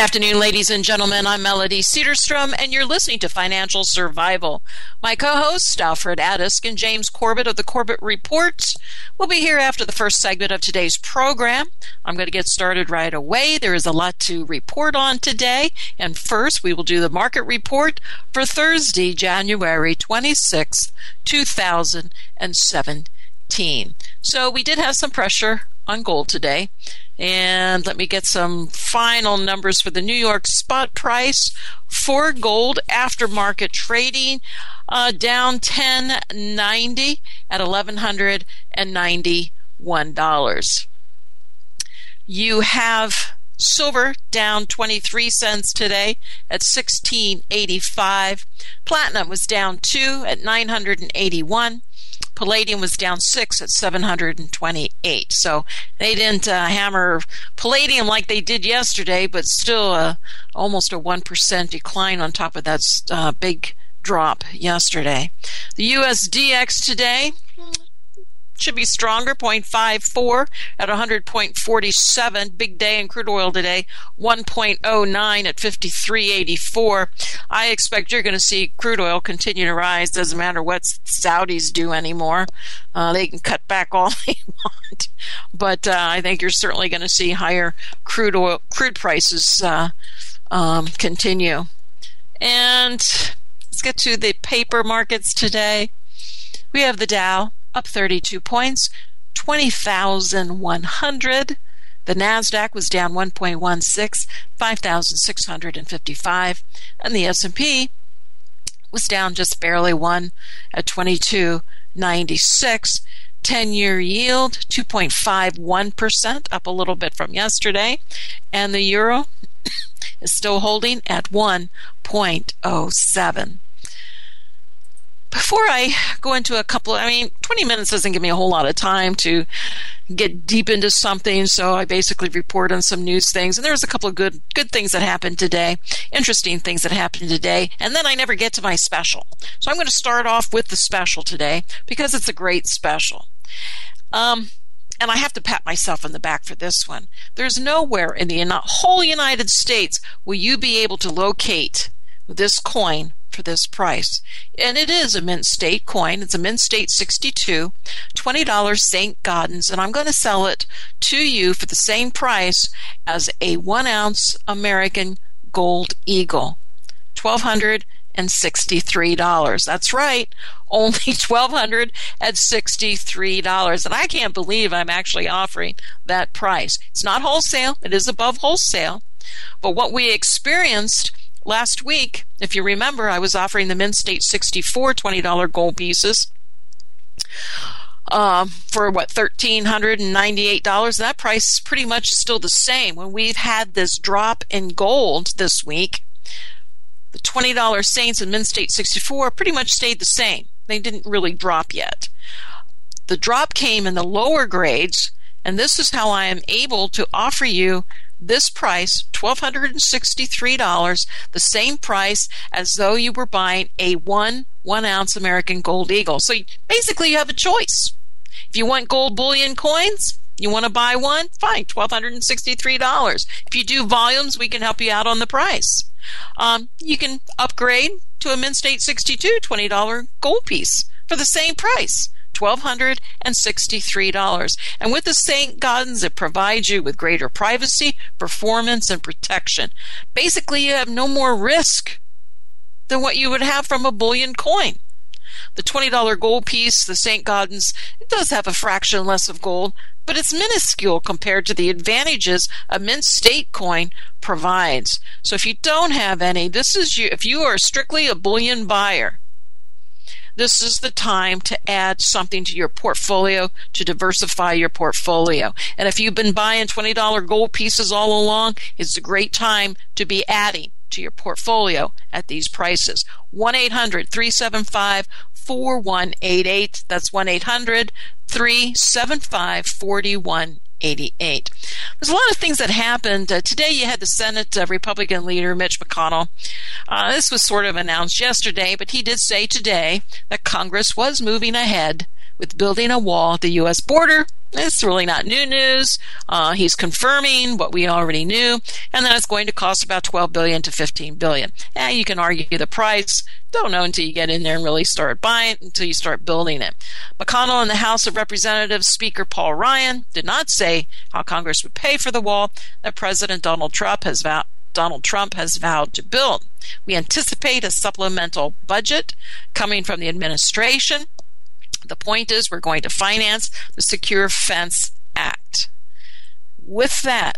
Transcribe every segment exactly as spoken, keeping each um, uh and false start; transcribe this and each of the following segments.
afternoon, ladies and gentlemen. I'm Melody Cedarstrom, and you're listening to Financial Survival. My co-hosts, Alfred Adisk and James Corbett of the Corbett Report, will be here after the first segment of today's program. I'm going to get started right away. There is a lot to report on today, and first we will do the market report for Thursday, January twenty-sixth, two thousand seventeen. So we did have some pressure on gold today. And let me get some final numbers for the New York spot price for gold aftermarket trading, uh, down ten ninety at eleven ninety-one dollars. You have silver down twenty-three cents today at sixteen eighty-five. Platinum was down two at nine eighty-one. Palladium was down six at seven twenty-eight. So they didn't uh, hammer palladium like they did yesterday, but still uh, almost a one percent decline on top of that uh, big drop yesterday. The U S D X today should be stronger, zero point five four at one hundred point four seven. Big day in crude oil today, one point oh nine at fifty-three eighty-four. I expect you're going to see crude oil continue to rise. Doesn't matter what Saudis do anymore. Uh, they can cut back all they want. But uh, I think you're certainly going to see higher crude oil, crude prices uh, um, continue. And let's get to the paper markets today. We have the Dow up thirty-two points, twenty thousand one hundred. The NASDAQ was down one point one six, five thousand six hundred fifty-five. And the S and P was down just barely one at twenty-two ninety-six. ten-year yield, two point five one percent, up a little bit from yesterday. And the euro is still holding at one point oh seven. Before I go into a couple of, I mean, twenty minutes doesn't give me a whole lot of time to get deep into something, so I basically report on some news things. And there's a couple of good good things that happened today, interesting things that happened today, and then I never get to my special. So I'm going to start off with the special today because it's a great special. Um, and I have to pat myself on the back for this one. There's nowhere in the whole United States will you be able to locate this coin for this price. And it is a Mint State coin. It's a Mint State sixty-two, twenty dollars Saint Gaudens, and I'm going to sell it to you for the same price as a one ounce American Gold Eagle, one thousand two hundred sixty-three dollars. That's right, only one thousand two hundred sixty-three dollars. And I can't believe I'm actually offering that price. It's not wholesale. It is above wholesale. But what we experienced last week, if you remember, I was offering the Mint State sixty-four twenty dollars gold pieces uh, for, what, one thousand three hundred ninety-eight dollars. That price is pretty much still the same. When we've had this drop in gold this week, the twenty dollars Saints and Mint State sixty-four pretty much stayed the same. They didn't really drop yet. The drop came in the lower grades, and this is how I am able to offer you this price, one thousand two hundred sixty-three dollars, the same price as though you were buying a one one ounce American Gold Eagle. So basically you have a choice. If you want gold bullion coins, you want to buy one, fine, one thousand two hundred sixty-three dollars. If you do volumes, we can help you out on the price. Um, you can upgrade to a Mint State sixty-two twenty dollars gold piece for the same price, one thousand two hundred sixty-three dollars. And with the Saint Gaudens, it provides you with greater privacy, performance, and protection. Basically, you have no more risk than what you would have from a bullion coin. The twenty dollars gold piece, the Saint Gaudens, it does have a fraction less of gold, but it's minuscule compared to the advantages a Mint State coin provides. So if you don't have any, this is you. If you are strictly a bullion buyer, this is the time to add something to your portfolio, to diversify your portfolio. And if you've been buying twenty dollars gold pieces all along, it's a great time to be adding to your portfolio at these prices. one eight hundred three seven five four one eight eight. That's one eight hundred three seven five four one eight eight. There's a lot of things that happened. Uh, today you had the Senate uh, Republican leader, Mitch McConnell. Uh, this was sort of announced yesterday, but he did say today that Congress was moving ahead with building a wall at the U S border. It's really not new news. Uh, he's confirming what we already knew, and then it's going to cost about twelve billion dollars to fifteen billion dollars. Yeah, you can argue the price. Don't know until you get in there and really start buying it, until you start building it. McConnell in the House of Representatives, Speaker Paul Ryan did not say how Congress would pay for the wall that President Donald Trump has vowed Donald Trump has vowed to build. We anticipate a supplemental budget coming from the administration. The point is, we're going to finance the Secure Fence Act. With that,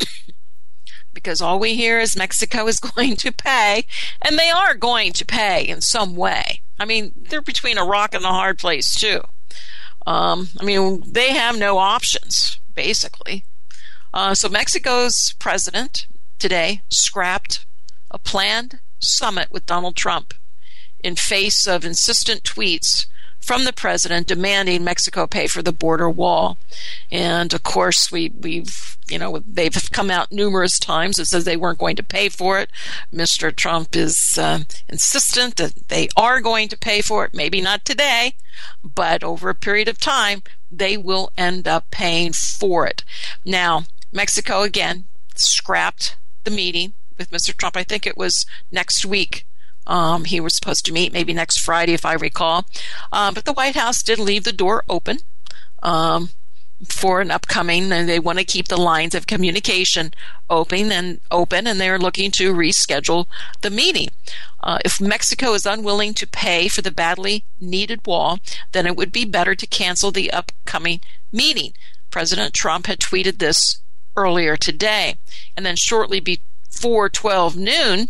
because all we hear is Mexico is going to pay, and they are going to pay in some way. I mean, they're between a rock and a hard place, too. Um, I mean, they have no options, basically. Uh, so Mexico's president today scrapped a planned summit with Donald Trump in face of insistent tweets from the president demanding Mexico pay for the border wall. And of course, we, we've, you know, they've come out numerous times and says they weren't going to pay for it. Mister Trump is uh, insistent that they are going to pay for it. Maybe not today, but over a period of time, they will end up paying for it. Now, Mexico, again, scrapped the meeting with Mister Trump. I think it was next week. Um, he was supposed to meet, maybe next Friday, if I recall. Uh, but the White House did leave the door open um, for an upcoming, and they want to keep the lines of communication open, and open, and they're looking to reschedule the meeting. Uh, if Mexico is unwilling to pay for the badly needed wall, then it would be better to cancel the upcoming meeting. President Trump had tweeted this earlier today. And then shortly before twelve noon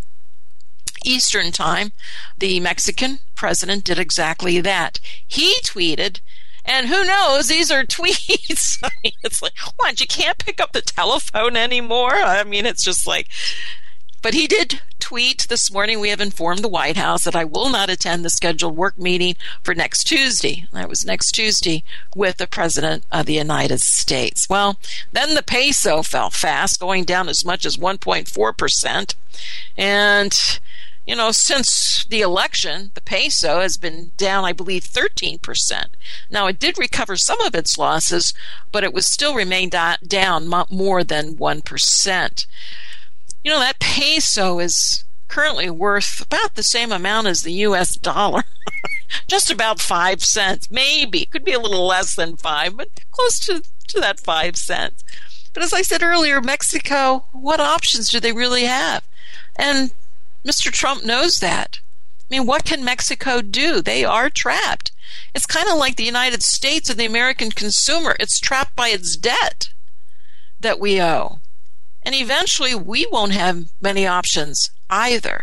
Eastern Time, the Mexican president did exactly that. He tweeted, and who knows, these are tweets. I mean, it's like, what, you can't pick up the telephone anymore? I mean, it's just like, but he did tweet this morning, we have informed the White House that I will not attend the scheduled work meeting for next Tuesday. That was next Tuesday with the President of the United States. Well, then the peso fell fast, going down as much as one point four percent. And you know, since the election, the peso has been down, I believe, thirteen percent. Now, it did recover some of its losses, but it was still remained down more than one percent. You know, that peso is currently worth about the same amount as the U S dollar. Just about five cents, maybe. Could be a little less than five, but close to, to that five cents. But as I said earlier, Mexico, what options do they really have? And Mister Trump knows that. I mean, what can Mexico do? They are trapped. It's kind of like the United States and the American consumer. It's trapped by its debt that we owe. And eventually we won't have many options either.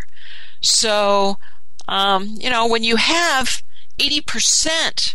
So, um, you know, when you have eighty percent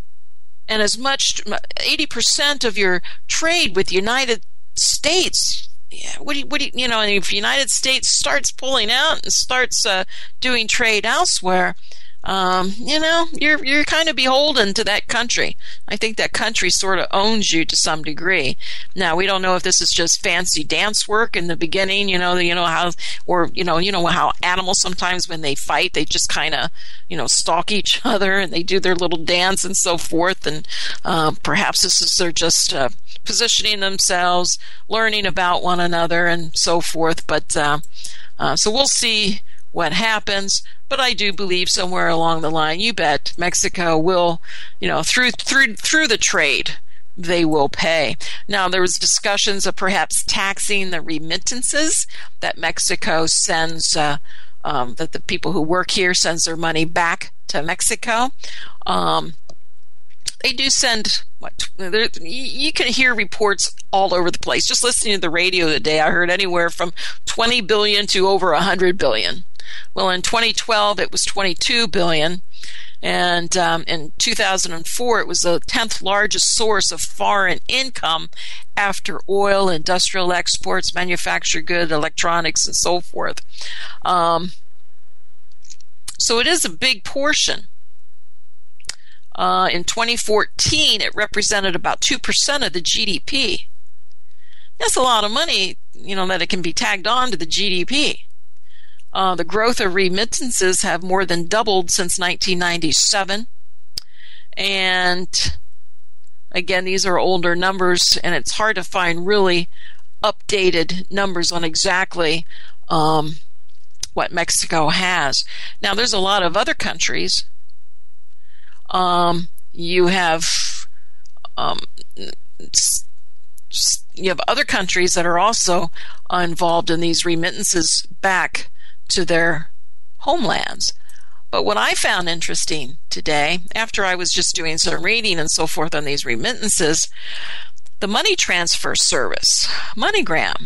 and as much, eighty percent of your trade with the United States, yeah, what do you, what do you, you know, if the United States starts pulling out and starts uh, doing trade elsewhere, um, you know, you're you're kind of beholden to that country. I think that country sort of owns you to some degree. Now, we don't know if this is just fancy dance work in the beginning, you know, you know how, or you know, you know how animals sometimes when they fight, they just kind of, you know, stalk each other and they do their little dance and so forth, and uh, perhaps this is they're just uh, positioning themselves, learning about one another, and so forth. But uh, uh, so we'll see what happens. But I do believe somewhere along the line, you bet, Mexico will, you know, through through through the trade, they will pay. Now, there was discussions of perhaps taxing the remittances that Mexico sends, uh, um, that the people who work here sends their money back to Mexico. Um, they do send, what, you can hear reports all over the place. Just listening to the radio today, I heard anywhere from twenty billion dollars to over one hundred billion dollars. Well, in twenty twelve, it was twenty-two billion dollars. And um, in two thousand four, it was the tenth largest source of foreign income after oil, industrial exports, manufactured goods, electronics, and so forth. Um, so it is a big portion. Uh, in twenty fourteen, it represented about two percent of the G D P. That's a lot of money, you know, that it can be tagged on to the G D P. Uh, the growth of remittances have more than doubled since nineteen ninety-seven. And again, these are older numbers, and it's hard to find really updated numbers on exactly um, what Mexico has. Now, there's a lot of other countries. Um, you have um, you have other countries that are also involved in these remittances back to their homelands. But what I found interesting today, after I was just doing some reading and so forth on these remittances, the money transfer service, MoneyGram,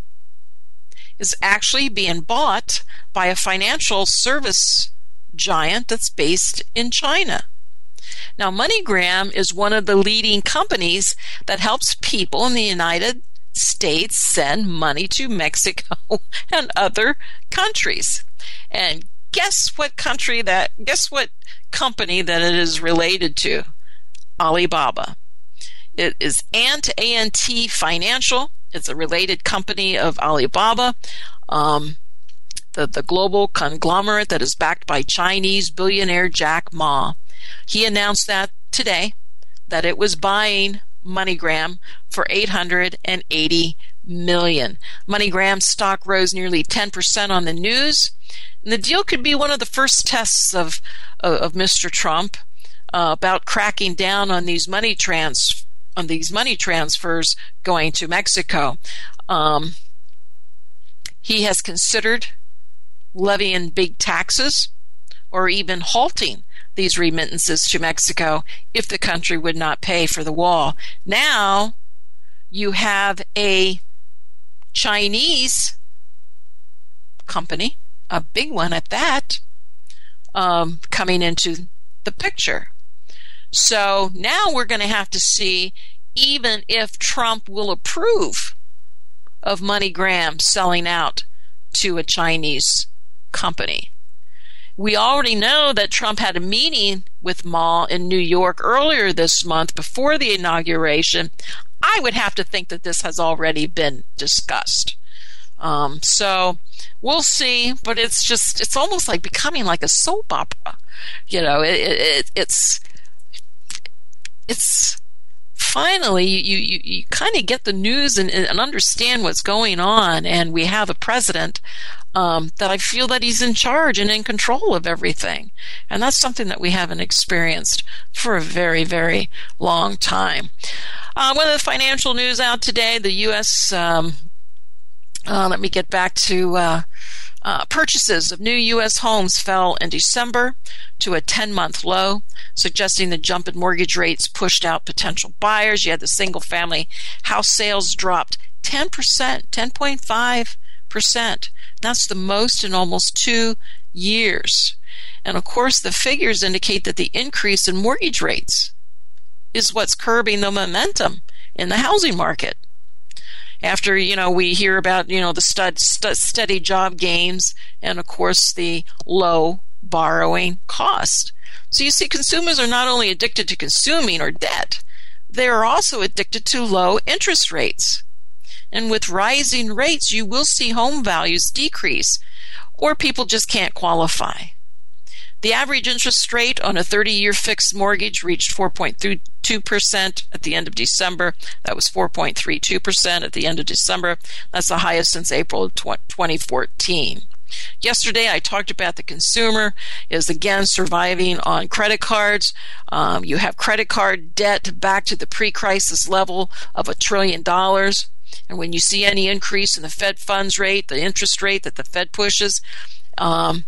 is actually being bought by a financial service giant that's based in China. Now, MoneyGram is one of the leading companies that helps people in the United States send money to Mexico and other countries. And guess what country that, guess what company that it is related to? Alibaba. It is Ant, A N T Financial. It's a related company of Alibaba, um, the, the global conglomerate that is backed by Chinese billionaire Jack Ma. He announced that today, that it was buying MoneyGram for eight hundred eighty million dollars. MoneyGram stock rose nearly ten percent on the news. And the deal could be one of the first tests of, of, of Mister Trump uh, about cracking down on these money trans on these money transfers going to Mexico. Um, he has considered levying big taxes or even halting these remittances to Mexico if the country would not pay for the wall. Now you have a Chinese company, a big one at that, um, coming into the picture. So now we're going to have to see even if Trump will approve of MoneyGram selling out to a Chinese company. We already know that Trump had a meeting with Ma in New York earlier this month before the inauguration. I would have to think that this has already been discussed. Um, so we'll see, but it's just, it's almost like becoming like a soap opera. You know, it, it, it's, it's finally, you, you, you kind of get the news and, and understand what's going on, and we have a president um, that I feel that he's in charge and in control of everything. And that's something that we haven't experienced for a very, very long time. Uh, one of the financial news out today, the U S Um, Uh, let me get back to uh, uh, purchases of new U S homes fell in December to a ten-month low, suggesting the jump in mortgage rates pushed out potential buyers. You had the single-family house sales dropped ten percent, ten point five percent. That's the most in almost two years. And, of course, the figures indicate that the increase in mortgage rates is what's curbing the momentum in the housing market. After, you know, we hear about, you know, the stud, stud, steady job gains and, of course, the low borrowing cost. So you see, consumers are not only addicted to consuming or debt, they are also addicted to low interest rates. And with rising rates, you will see home values decrease, or people just can't qualify. The average interest rate on a thirty-year fixed mortgage reached four point two percent at the end of December. That was four point three two percent at the end of December. That's the highest since April of twenty fourteen. Yesterday, I talked about the consumer is again surviving on credit cards. Um, you have credit card debt back to the pre-crisis level of a trillion dollars. And when you see any increase in the Fed funds rate, the interest rate that the Fed pushes, um,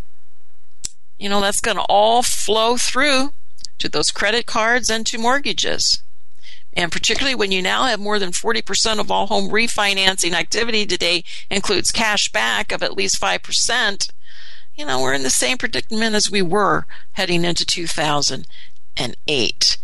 you know, that's going to all flow through to those credit cards and to mortgages. And particularly when you now have more than forty percent of all home refinancing activity today includes cash back of at least five percent, you know, we're in the same predicament as we were heading into two thousand eight.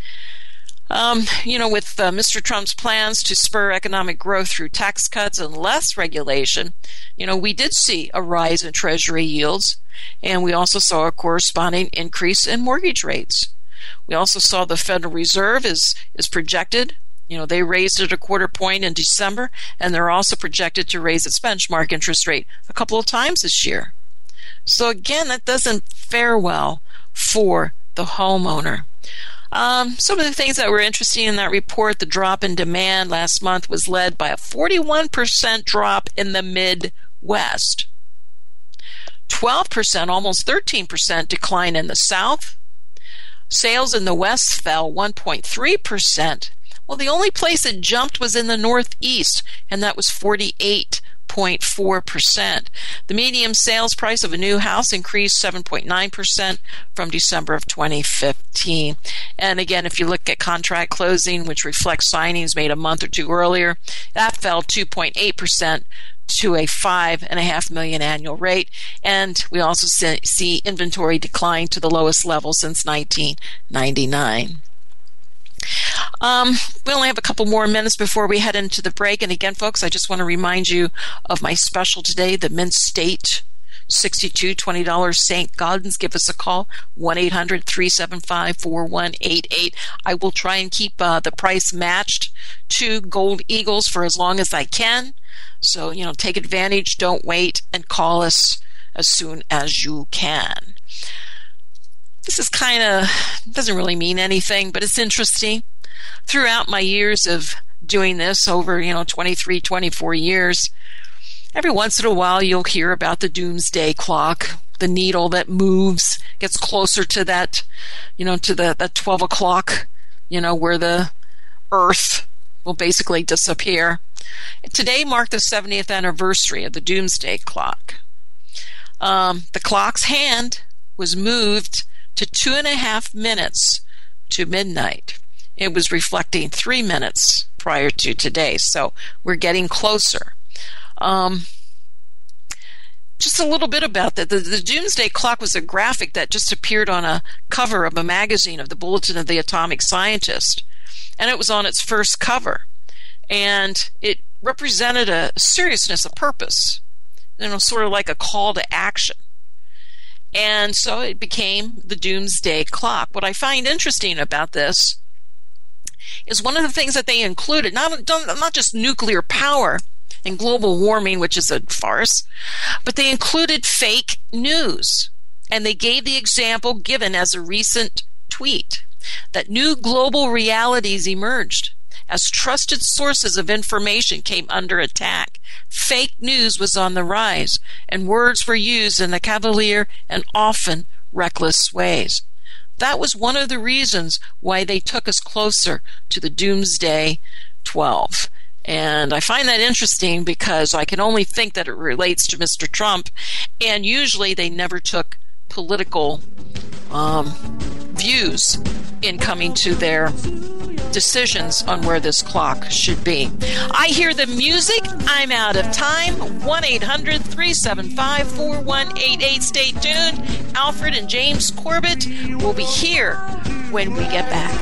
Um, you know, with uh, Mister Trump's plans to spur economic growth through tax cuts and less regulation, you know, we did see a rise in Treasury yields, and we also saw a corresponding increase in mortgage rates. We also saw the Federal Reserve is is projected, you know, they raised it a quarter point in December, and they're also projected to raise its benchmark interest rate a couple of times this year. So again, that doesn't fare well for the homeowner. Um, some of the things that were interesting in that report, the drop in demand last month was led by a forty-one percent drop in the Midwest. twelve percent, almost thirteen percent decline in the South. Sales in the West fell one point three percent. Well, the only place it jumped was in the Northeast, and that was forty-eight point four percent. The median sales price of a new house increased seven point nine percent from December of twenty fifteen. And again, if you look at contract closing, which reflects signings made a month or two earlier, that fell two point eight percent to a five and a half million annual rate. And we also see inventory decline to the lowest level since nineteen ninety-nine. Um, we only have a couple more minutes before we head into the break. And again, folks, I just want to remind you of my special today, the Mint State sixty-two twenty dollars Saint Gaudens. Give us a call, one eight hundred three seven five four one eight eight. I will try and keep uh, the price matched to Gold Eagles for as long as I can. So, you know, take advantage, don't wait, and call us as soon as you can. This is kind of, doesn't really mean anything, but it's interesting. Throughout my years of doing this, over, you know, twenty-three, twenty-four years, every once in a while you'll hear about the doomsday clock, the needle that moves, gets closer to that, you know, to the, that twelve o'clock, you know, where the earth will basically disappear. Today marked the seventieth anniversary of the doomsday clock. Um, the clock's hand was moved to two and a half minutes to midnight. It was reflecting three minutes prior to today, so we're getting closer. Um, just a little bit about that. The, the Doomsday Clock was a graphic that just appeared on a cover of a magazine of the Bulletin of the Atomic Scientist, and it was on its first cover, and it represented a seriousness, a purpose, you know, sort of like a call to action. And so it became the Doomsday Clock. What I find interesting about this is one of the things that they included, not, not just nuclear power and global warming, which is a farce, but they included fake news. And they gave the example given as a recent tweet that new global realities emerged as trusted sources of information came under attack. Fake news was on the rise, and words were used in a cavalier and often reckless ways. That was one of the reasons why they took us closer to the Doomsday twelve. And I find that interesting because I can only think that it relates to Mister Trump, and usually they never took political um, views in coming to their decisions on where this clock should be. I hear the music. I'm out of time. one eight hundred three seven five four one eight eight. Stay tuned. Alfred and James Corbett will be here when we get back.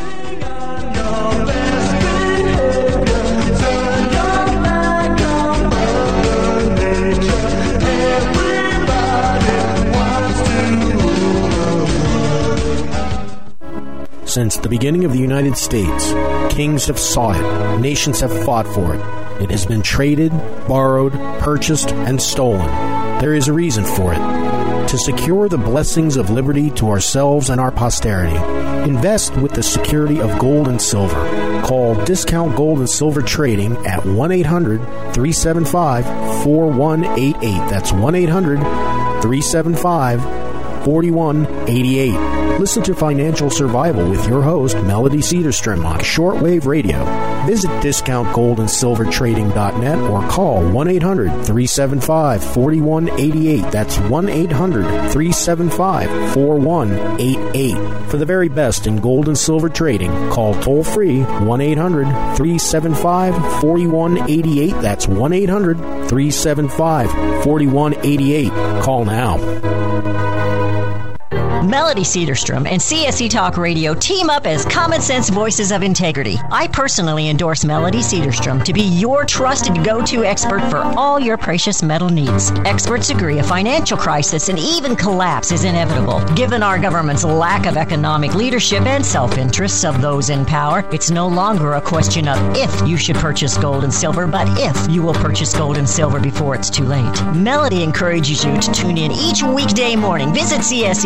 Since the beginning of the United States, kings have sought it, nations have fought for it. It has been traded, borrowed, purchased, and stolen. There is a reason for it. To secure the blessings of liberty to ourselves and our posterity, invest with the security of gold and silver. Call Discount Gold and Silver Trading at one eight hundred three seven five four one eight eight. That's one eight hundred three seven five four one eight eight. Listen to Financial Survival with your host, Melody Cedarstrom, on shortwave radio. Visit discount gold and silver trading dot net or call one eight hundred three seven five four one eight eight. That's one eight hundred three seven five four one eight eight. For the very best in gold and silver trading, call toll-free one eight hundred three seven five four one eight eight. That's one eight hundred three seven five four one eight eight. Call now. Melody Cedarstrom and C S E Talk Radio team up as common sense voices of integrity. I personally endorse Melody Cedarstrom to be your trusted go-to expert for all your precious metal needs. Experts agree a financial crisis and even collapse is inevitable. Given our government's lack of economic leadership and self-interests of those in power, it's no longer a question of if you should purchase gold and silver, but if you will purchase gold and silver before it's too late. Melody encourages you to tune in each weekday morning. Visit C S E Talk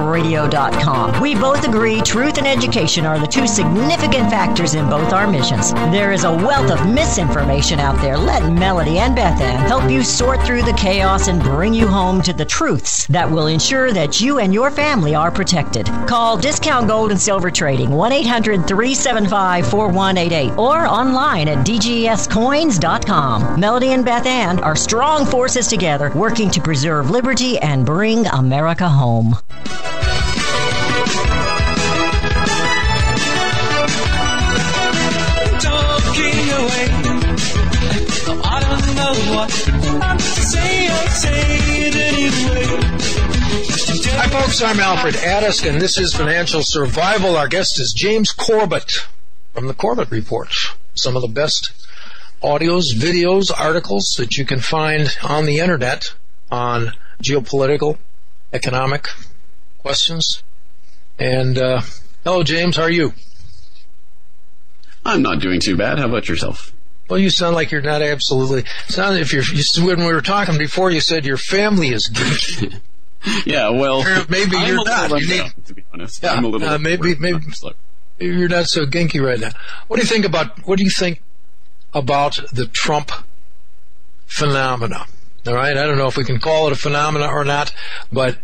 radio dot com. We both agree truth and education are the two significant factors in both our missions. There is a wealth of misinformation out there. Let Melody and Beth Ann help you sort through the chaos and bring you home to the truths that will ensure that you and your family are protected. Call Discount Gold and Silver Trading, one eight hundred three seven five four one eight eight, or online at d g s coins dot com. Melody and Beth Ann are strong forces together, working to preserve liberty and bring America home. Talking away, I don't know what I'm to say, I say it anyway. Hi folks, I'm Alfred Addisk, and this is Financial Survival. Our guest is James Corbett from the Corbett Report. Some of the best audios, videos, articles that you can find on the internet on geopolitical, economic questions. And uh, hello, James. How are you? I'm not doing too bad. How about yourself? Well, you sound like you're not absolutely. Sound if you're. You, when we were talking before, you said your family is geeky. Yeah, well, maybe I'm you're a not. Little You need, down, to be honest, yeah, I'm a little. Uh, maybe, maybe you're not so ginky right now. What do you think about? What do you think about the Trump phenomena? All right, I don't know if we can call it a phenomena or not, but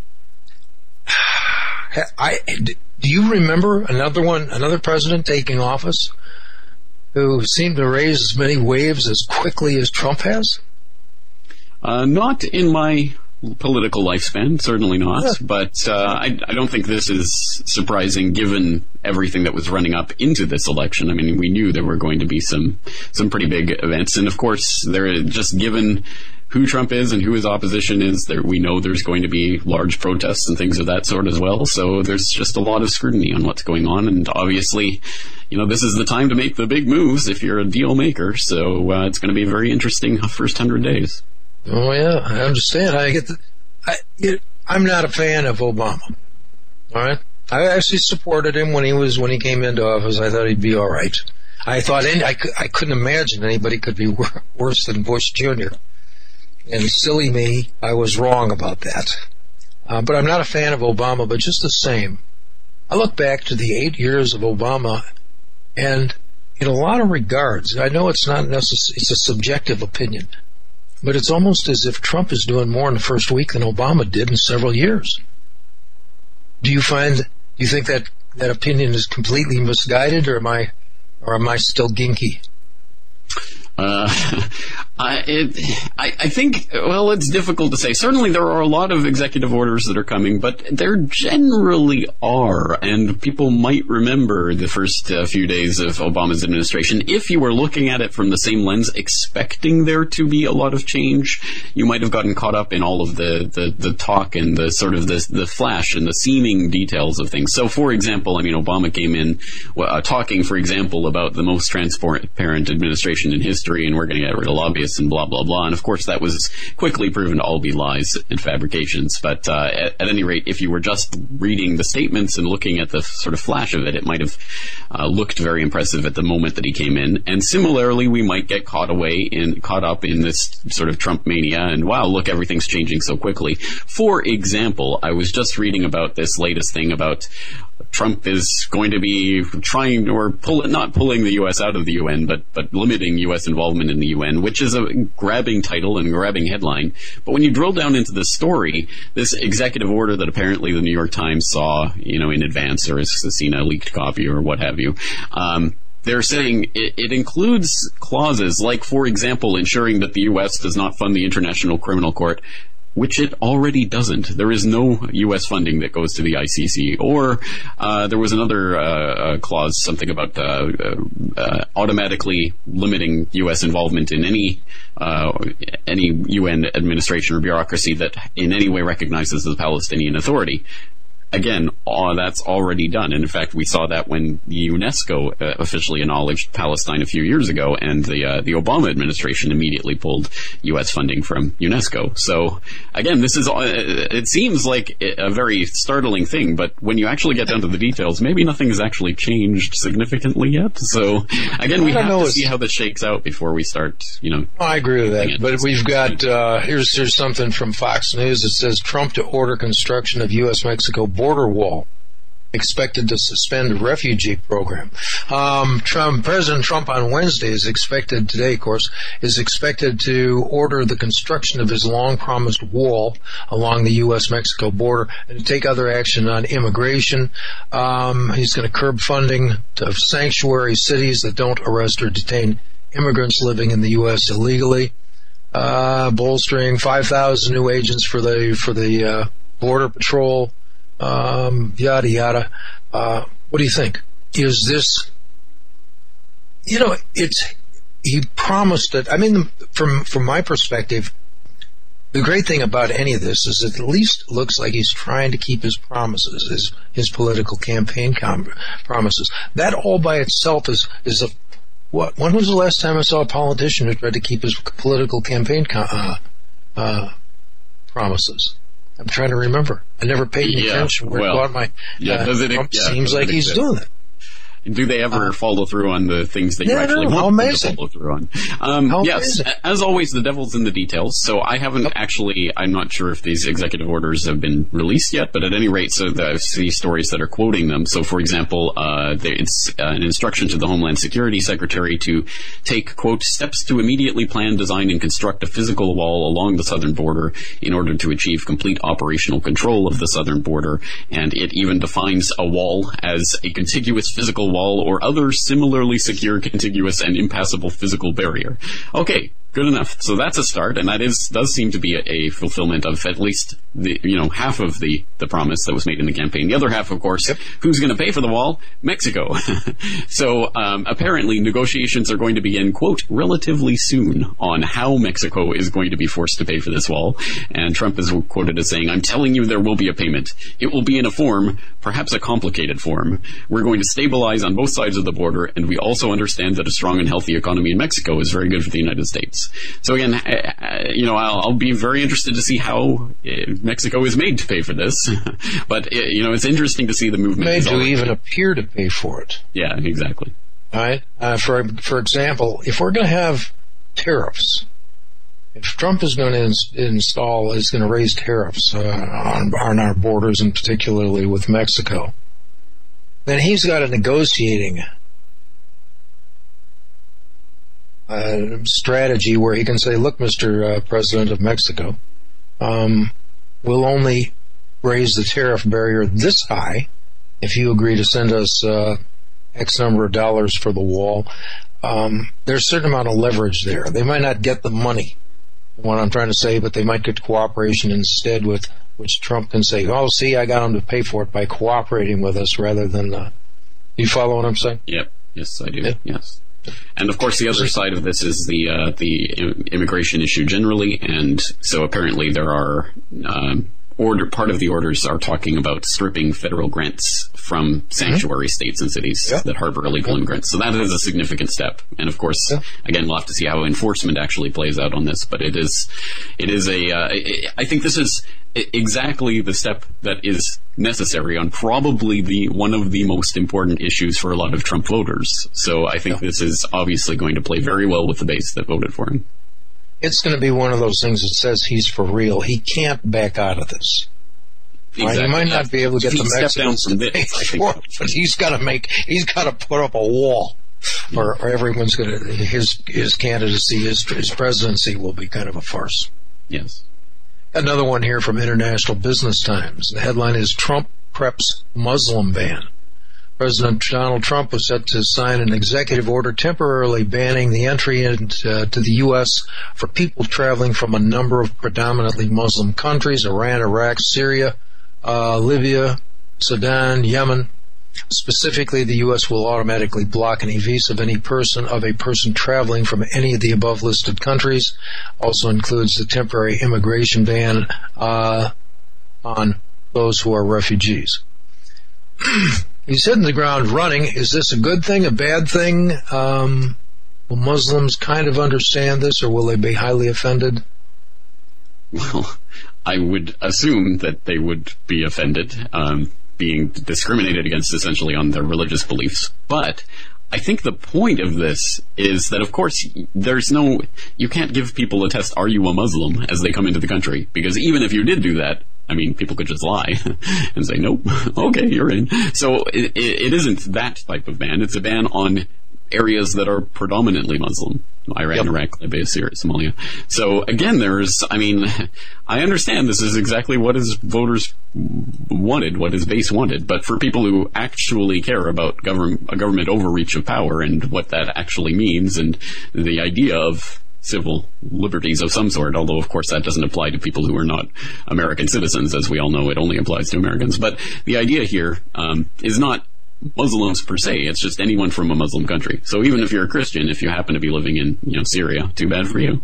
I do you remember another one, another president taking office who seemed to raise as many waves as quickly as Trump has? Uh, not in my political lifespan, certainly not. Yeah. But uh, I, I don't think this is surprising, given everything that was running up into this election. I mean, we knew there were going to be some some pretty big events, and of course, there just given who Trump is and who his opposition is, there we know there's going to be large protests and things of that sort as well. So there's just a lot of scrutiny on what's going on, and obviously, you know, this is the time to make the big moves if you're a deal maker. So uh, it's going to be a very interesting first hundred days. Oh yeah, I understand. I get the, I, it, I'm not a fan of Obama. All right, I actually supported him when he was when he came into office. I thought he'd be all right. I thought any, I, I couldn't imagine anybody could be wor- worse than Bush Junior And silly me, I was wrong about that. Uh, but I'm not a fan of Obama. But just the same, I look back to the eight years of Obama, and in a lot of regards, I know it's not necessary. It's a subjective opinion. But it's almost as if Trump is doing more in the first week than Obama did in several years. Do you find, do you think that, that opinion is completely misguided, or am I, or am I still ginky? Uh, I, it, I, I think, well, it's difficult to say. Certainly there are a lot of executive orders that are coming, but there generally are, and people might remember the first uh, few days of Obama's administration. If you were looking at it from the same lens, expecting there to be a lot of change, you might have gotten caught up in all of the, the, the talk and the sort of the, the flash and the seeming details of things. So, for example, I mean, Obama came in uh, talking, for example, about the most transparent administration in history, and we're going to get rid of lobbyists and blah, blah, blah. And of course, that was quickly proven to all be lies and fabrications. But uh, at, at any rate, if you were just reading the statements and looking at the sort of flash of it, it might have uh, looked very impressive at the moment that he came in. And similarly, we might get caught away in caught up in this sort of Trump mania. And wow, look, everything's changing so quickly. For example, I was just reading about this latest thing about Trump is going to be trying, or pull, not pulling the U S out of the U N, but, but limiting U S involvement in the U N, which is a grabbing title and grabbing headline. But when you drill down into the story, this executive order that apparently the New York Times saw, you know, in advance, or has seen a leaked copy or what have you, um, they're saying it, it includes clauses like, for example, ensuring that the U S does not fund the International Criminal Court, which it already doesn't. There is no U S funding that goes to the I C C. Or uh, there was another uh, uh, clause, something about uh, uh, automatically limiting U S involvement in any uh, any U N administration or bureaucracy that in any way recognizes the Palestinian Authority. Again, all that's already done. And in fact, we saw that when UNESCO uh, officially acknowledged Palestine a few years ago, and the uh, the Obama administration immediately pulled U S funding from UNESCO. So again, this is, uh, it seems like a very startling thing, but when you actually get down to the details, maybe nothing has actually changed significantly yet. So again, we have to see how this shakes out before we start, you know. I agree with that. But we've got, uh, here's, here's something from Fox News. It says Trump to order construction of U S Mexico border border wall, expected to suspend a refugee program. Um, Trump, President Trump on Wednesday is expected, today of course, is expected to order the construction of his long-promised wall along the U S Mexico border and to take other action on immigration. Um, he's going to curb funding of sanctuary cities that don't arrest or detain immigrants living in the U S illegally. Uh, bolstering five thousand new agents for the, for the, uh, Border Patrol. Um, yada, yada. Uh, what do you think? Is this, you know, it's, he promised it. I mean, from, from my perspective, the great thing about any of this is it at least looks like he's trying to keep his promises, his, his political campaign com- promises. That all by itself is, is a, what, when was the last time I saw a politician who tried to keep his political campaign com- uh, uh, promises? I'm trying to remember. I never paid any yeah, attention where well, it got my. Yeah, uh, does it, Trump yeah, seems does like it he's exist? doing it. Do they ever Uh, follow through on the things that you Yeah, actually no, how want them to amazing. follow through on? Um, How yes, amazing. as always, the devil's in the details. So I haven't Yep. actually, I'm not sure if these executive orders have been released yet, but at any rate, so the, I see stories that are quoting them. So, for example, uh, there- it's uh, an instruction to the Homeland Security Secretary to take, quote, steps to immediately plan, design, and construct a physical wall along the southern border in order to achieve complete operational control of the southern border. And it even defines a wall as a contiguous physical wall or other similarly secure, contiguous, and impassable physical barrier. Okay, good enough. So that's a start, and that is does seem to be a, a fulfillment of at least the you know half of the the promise that was made in the campaign. The other half, of course, Yep. who's going to pay for the wall? Mexico. So um, apparently, negotiations are going to begin, quote, relatively soon on how Mexico is going to be forced to pay for this wall. And Trump is quoted as saying, "I'm telling you, there will be a payment. It will be in a form, perhaps a complicated form. We're going to stabilize on both sides of the border, and we also understand that a strong and healthy economy in Mexico is very good for the United States." So again, uh, you know, I'll, I'll be very interested to see how uh, Mexico is made to pay for this. But uh, you know, it's interesting to see the movement. Made is to already- even appear to pay for it. Yeah, exactly. All right. Uh, for for example, if we're going to have tariffs, if Trump is going to ins- install, is going to raise tariffs uh, on, on our borders, and particularly with Mexico, then he's got a negotiating uh, strategy where he can say, "Look, Mister Uh, President of Mexico, um, we'll only raise the tariff barrier this high if you agree to send us uh, X number of dollars for the wall." Um, there's a certain amount of leverage there. They might not get the money, what I'm trying to say, but they might get cooperation instead, with which Trump can say, "Oh, see, I got him to pay for it by cooperating with us," rather than. Uh, you follow what I'm saying? Yep. Yes, I do. Yeah. Yes. And of course, the other side of this is the uh, the im- immigration issue generally, and so apparently there are um, order. Part of the orders are talking about stripping federal grants from sanctuary mm-hmm. states and cities yeah. that harbor illegal yeah. immigrants. So that is a significant step. And of course, yeah. again, we'll have to see how enforcement actually plays out on this. But it is, it is a. Uh, I think this is exactly the step that is necessary on probably the one of the most important issues for a lot of Trump voters. So I think yeah. this is obviously going to play very well with the base that voted for him. It's going to be one of those things that says he's for real. He can't back out of this. Exactly. Right? He might not be able to get he the Mexicans to pay for it, but he's got to make. He's got to put up a wall, yeah. or, or everyone's going to his his candidacy, his his presidency will be kind of a farce. Yes. Another one here from International Business Times. The headline is Trump preps Muslim ban. President Donald Trump was set to sign an executive order temporarily banning the entry into, uh, to the U S for people traveling from a number of predominantly Muslim countries: Iran, Iraq, Syria, uh, Libya, Sudan, Yemen. Specifically, the U S will automatically block any visa of any person of a person traveling from any of the above listed countries. Also includes the temporary immigration ban uh, on those who are refugees. He's hitting the ground running. Is this a good thing, a bad thing? Um, will Muslims kind of understand this, or will they be highly offended? Well, I would assume that they would be offended. Um, being discriminated against essentially on their religious beliefs. But I think the point of this is that, of course, there's no, you can't give people a test, are you a Muslim, as they come into the country, because even if you did do that, I mean, people could just lie and say, nope, okay, you're in. So it, it isn't that type of ban. It's a ban on areas that are predominantly Muslim. Iran, yep. Iraq, Libya, Syria, Somalia. So again, there's, I mean, I understand this is exactly what his voters wanted, what his base wanted, but for people who actually care about government, a government overreach of power and what that actually means and the idea of civil liberties of some sort, although of course that doesn't apply to people who are not American citizens, as we all know, it only applies to Americans. But the idea here um, is not Muslims per se, it's just anyone from a Muslim country. So even if you're a Christian, if you happen to be living in, you know, Syria, too bad for you.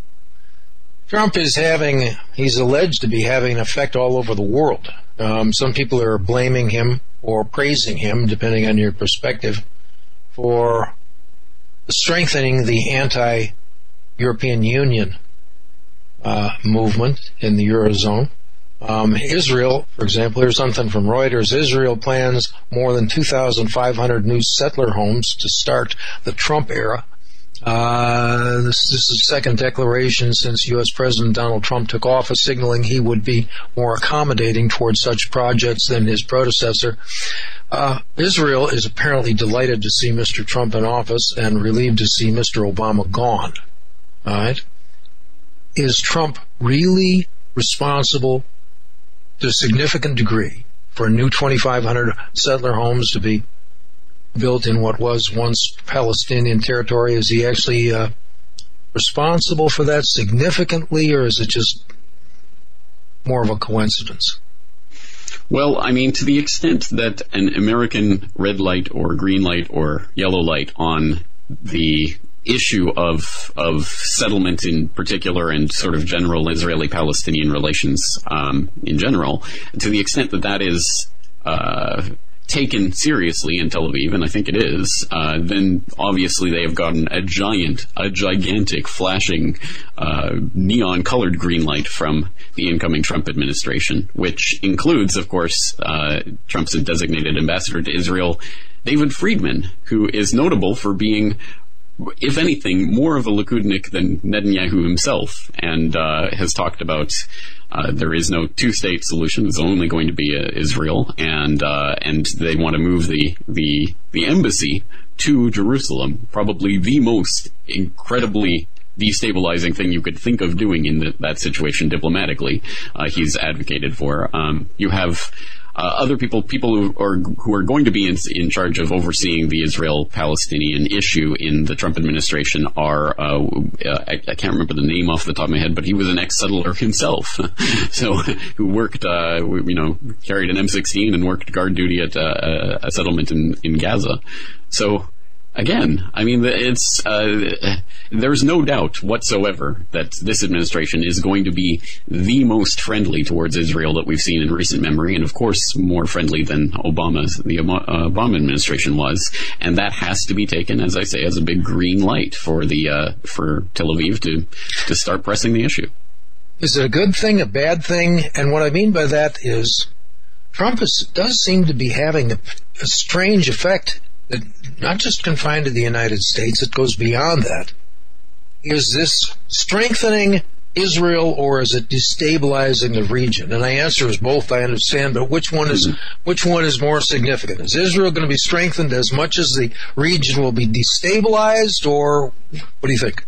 Trump is having, he's alleged to be having an effect all over the world. Um, some people are blaming him or praising him, depending on your perspective, for strengthening the anti-European Union uh, movement in the Eurozone. Um, Israel, for example, here's something from Reuters. Israel plans more than two thousand five hundred new settler homes to start the Trump era. Uh, this, this is the second declaration since U S President Donald Trump took office, signaling he would be more accommodating towards such projects than his predecessor. Uh, Israel is apparently delighted to see Mister Trump in office and relieved to see Mister Obama gone. All right. Is Trump really responsible to a significant degree for new twenty-five hundred settler homes to be built in what was once Palestinian territory? Is he actually uh, responsible for that significantly, or is it just more of a coincidence? Well, I mean, to the extent that an American red light or green light or yellow light on the issue of of settlement in particular and sort of general Israeli-Palestinian relations um, in general, to the extent that that is uh, taken seriously in Tel Aviv, and I think it is, uh, then obviously they have gotten a giant, a gigantic, flashing, uh, neon-colored green light from the incoming Trump administration, which includes, of course, uh, Trump's designated ambassador to Israel, David Friedman, who is notable for being, if anything, more of a Likudnik than Netanyahu himself, and uh, has talked about uh, there is no two-state solution. It's only going to be uh, Israel, and uh, and they want to move the, the the embassy to Jerusalem, probably the most incredibly destabilizing thing you could think of doing in the, that situation diplomatically. Uh, he's advocated for. Um, you have Uh, other people, people who are who are going to be in, in charge of overseeing the Israel-Palestinian issue in the Trump administration are, uh, uh, I, I can't remember the name off the top of my head, but he was an ex-settler himself, so who worked, uh, you know, carried an M sixteen and worked guard duty at uh, a settlement in, in Gaza. So, again, I mean, it's uh, there's no doubt whatsoever that this administration is going to be the most friendly towards Israel that we've seen in recent memory, and of course more friendly than Obama's the Obama administration was, and that has to be taken, as I say, as a big green light for the uh, for Tel Aviv to to start pressing the issue. Is it a good thing, a bad thing? And what I mean by that is, Trump is, does seem to be having a, a strange effect. That not just confined to the United States, it goes beyond that. Is this strengthening Israel, or is it destabilizing the region? And the answer is both, I understand, but which one is which one is more significant? Is Israel going to be strengthened as much as the region will be destabilized, or what do you think?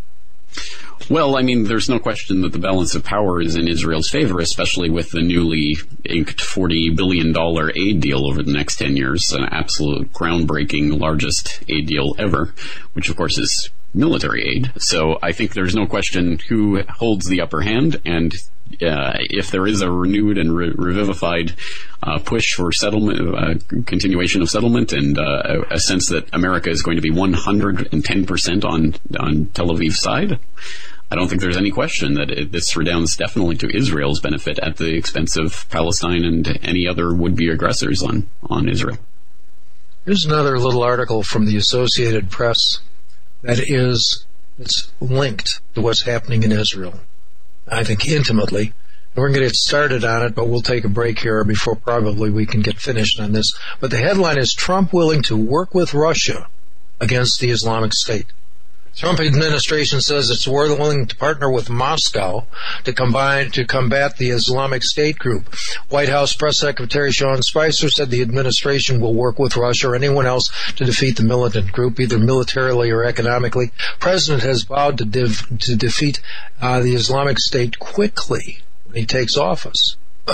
Well, I mean, there's no question that the balance of power is in Israel's favor, especially with the newly inked forty billion dollars aid deal over the next ten years, an absolute groundbreaking largest aid deal ever, which of course is military aid. So I think there's no question who holds the upper hand, and uh, if there is a renewed and re- revivified uh, push for settlement, uh, continuation of settlement, and uh, a sense that America is going to be one hundred ten percent on, on Tel Aviv's side, I don't think there's any question that it, this redounds definitely to Israel's benefit at the expense of Palestine and any other would-be aggressors on, on Israel. Here's another little article from the Associated Press that is it's linked to what's happening in Israel, I think intimately. We're going to get started on it, but we'll take a break here before probably we can get finished on this. But the headline is, Trump willing to work with Russia against the Islamic State. Trump administration says it's willing to partner with Moscow to combine to combat the Islamic State group. White House Press Secretary Sean Spicer said the administration will work with Russia or anyone else to defeat the militant group, either militarily or economically. President has vowed to, div- to defeat uh, the Islamic State quickly when he takes office. uh,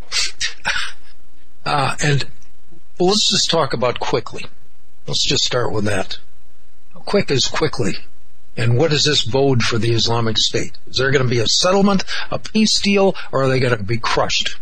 and well, let's just talk about quickly. Let's just start with that. How quick is quickly? And what does this bode for the Islamic State? Is there going to be a settlement, a peace deal, or are they going to be crushed?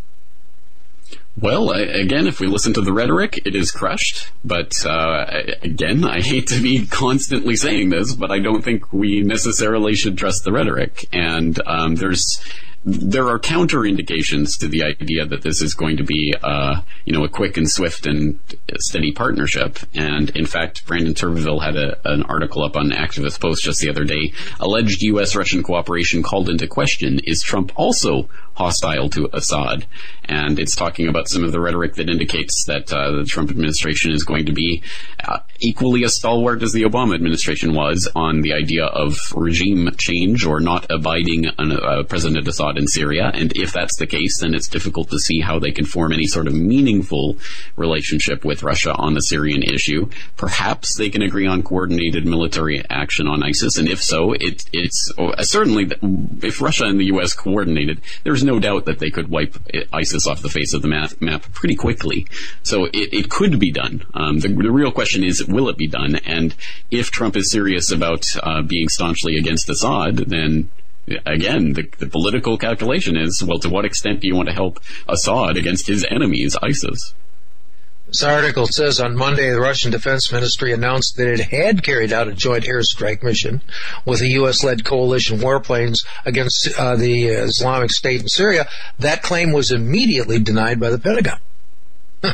Well, again, if we listen to the rhetoric, it is crushed. But uh, again, I hate to be constantly saying this, but I don't think we necessarily should trust the rhetoric. And um, there's there are counter indications to the idea that this is going to be, uh, you know, a quick and swift and steady partnership. And in fact, Brandon Turville had a, an article up on Activist Post just the other day. Alleged U S Russian cooperation called into question. Is Trump also hostile to Assad? And it's talking about some of the rhetoric that indicates that uh, the Trump administration is going to be uh, equally as stalwart as the Obama administration was on the idea of regime change or not abiding on uh, President Assad in Syria. And if that's the case, then it's difficult to see how they can form any sort of meaningful relationship with Russia on the Syrian issue. Perhaps they can agree on coordinated military action on ISIS, and if so, it, it's uh, certainly, if Russia and the U S coordinated, there's no doubt that they could wipe ISIS off the face of the map, map pretty quickly. So it, it could be done. Um, the, the real question is, will it be done? And if Trump is serious about uh, being staunchly against Assad, then again, the, the political calculation is, well, to what extent do you want to help Assad against his enemies, ISIS? This article says on Monday, the Russian Defense Ministry announced that it had carried out a joint airstrike mission with a U S-led coalition warplanes against uh, the Islamic State in Syria. That claim was immediately denied by the Pentagon. Huh.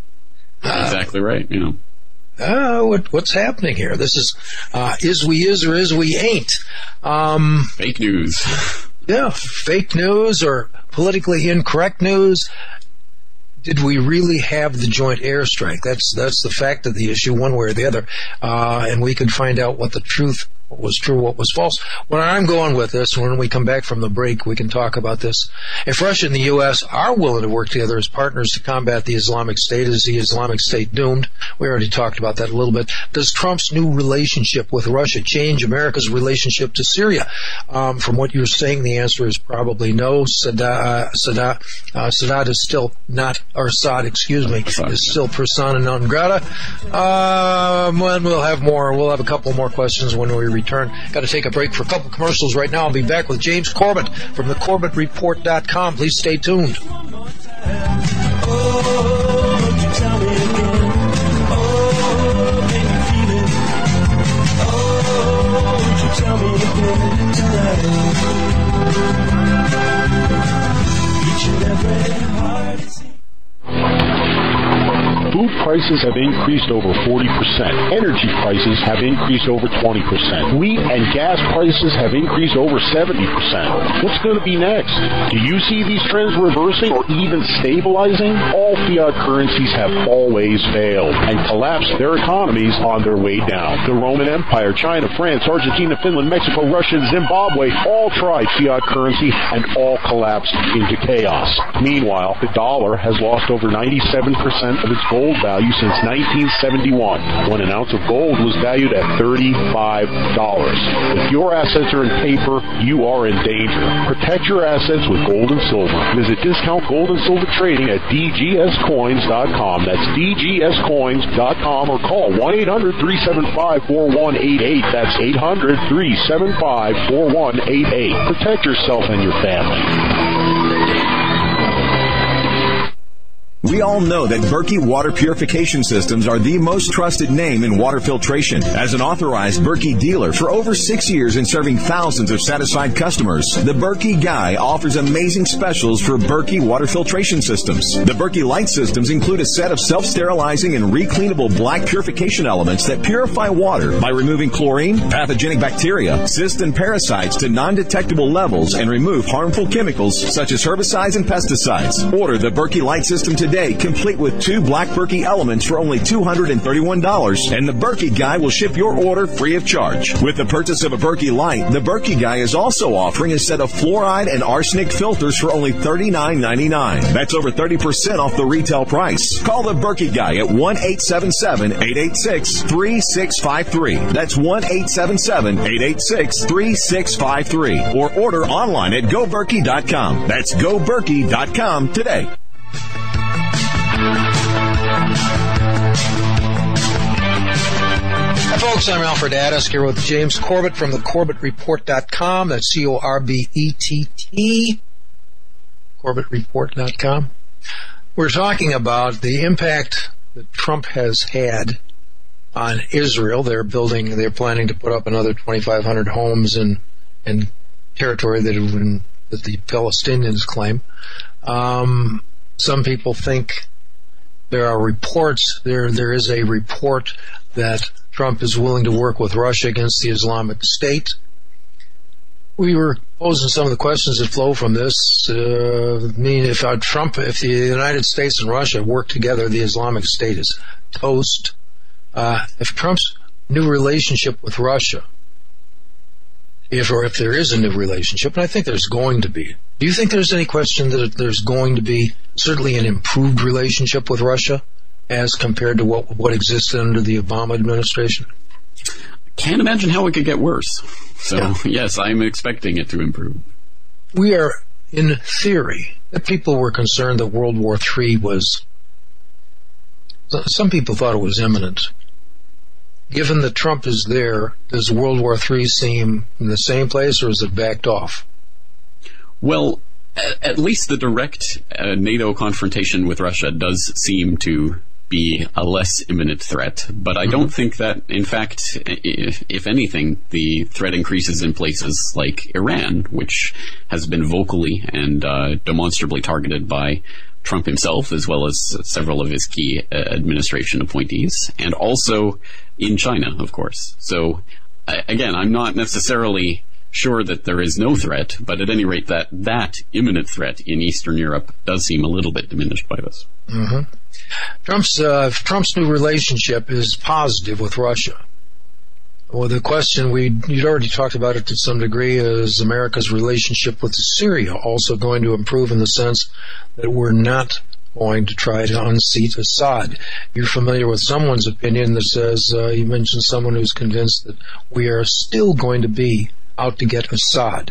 Exactly right, you know. Uh, what, what's happening here? This is, uh, is we is or is we ain't. Um, fake news. Yeah, fake news or politically incorrect news. Did we really have the joint airstrike? That's, that's the fact of the issue, one way or the other. Uh, and we could find out what the truth what was true, what was false. Where I'm going with this, when we come back from the break, we can talk about this. If Russia and the U S are willing to work together as partners to combat the Islamic State, is the Islamic State doomed? We already talked about that a little bit. Does Trump's new relationship with Russia change America's relationship to Syria? Um, from what you're saying, the answer is probably no. Sadat, uh, Sadat, uh, Sadat is still not, or Assad, excuse me, is still persona non grata. Um, and we'll have more. We'll have a couple more questions when we return. Got to take a break for a couple commercials right now. I'll be back with James Corbett from the Corbett Report dot com. Please stay tuned. Food prices have increased over forty percent. Energy prices have increased over twenty percent. Wheat and gas prices have increased over seventy percent. What's going to be next? Do you see these trends reversing or even stabilizing? All fiat currencies have always failed and collapsed their economies on their way down. The Roman Empire, China, France, Argentina, Finland, Mexico, Russia, Zimbabwe all tried fiat currency and all collapsed into chaos. Meanwhile, the dollar has lost over ninety-seven percent of its gold value since nineteen seventy-one, when an ounce of gold was valued at thirty-five dollars. If your assets are in paper, you are in danger. Protect your assets with gold and silver. Visit Discount Gold and Silver Trading at D G S coins dot com. That's D G S coins dot com, or call one eight hundred, three seven five, four one eight eight. That's eight hundred, three seven five, four one eight eight. Protect yourself and your family. We all know that Berkey Water Purification Systems are the most trusted name in water filtration. As an authorized Berkey dealer for over six years and serving thousands of satisfied customers, the Berkey Guy offers amazing specials for Berkey Water Filtration Systems. The Berkey Light Systems include a set of self-sterilizing and recleanable black purification elements that purify water by removing chlorine, pathogenic bacteria, cysts, and parasites to non-detectable levels and remove harmful chemicals such as herbicides and pesticides. Order the Berkey Light System today today, complete with two Black Berkey elements for only two hundred thirty-one dollars, and the Berkey Guy will ship your order free of charge. With the purchase of a Berkey Light, the Berkey Guy is also offering a set of fluoride and arsenic filters for only thirty-nine ninety-nine. That's over thirty percent off the retail price. Call the Berkey Guy at one eight seven seven, eight eight six, three six five three. That's one eight seven seven, eight eight six, three six five three. Or order online at go berkey dot com. That's go berkey dot com today. Hi, folks. I'm Alfred Addis here with James Corbett from the corbett report dot com. That's C O R B E T T. corbett report dot com. We're talking about the impact that Trump has had on Israel. They're building, they're planning to put up another twenty-five hundred homes in, in territory that, have been, that the Palestinians claim. Um, some people think there are reports, there there is a report that Trump is willing to work with Russia against the Islamic State. We were posing some of the questions that flow from this. Uh, I mean, if uh, Trump, if the United States and Russia work together, the Islamic State is toast. Uh, if Trump's new relationship with Russia, if or if there is a new relationship, and I think there's going to be, do you think there's any question that there's going to be certainly an improved relationship with Russia as compared to what what existed under the Obama administration? Can't imagine how it could get worse. So, yeah. Yes, I'm expecting it to improve. We are, in theory, that people were concerned that World War Three was, some people thought it was imminent. Given that Trump is there, does World War Three seem in the same place, or is it backed off? Well, at least the direct uh, NATO confrontation with Russia does seem to be a less imminent threat, but I mm-hmm. don't think that, in fact, if, if anything, the threat increases in places like Iran, which has been vocally and uh, demonstrably targeted by Trump himself, as well as several of his key uh, administration appointees, and also in China, of course. So, uh, again, I'm not necessarily sure that there is no threat, but at any rate, that that imminent threat in Eastern Europe does seem a little bit diminished by this. Mm-hmm. Trump's uh, Trump's new relationship is positive with Russia. Well, the question we you'd already talked about it to some degree is America's relationship with Syria also going to improve in the sense that we're not going to try to unseat Assad. You're familiar with someone's opinion that says uh, you mentioned someone who's convinced that we are still going to be out to get Assad.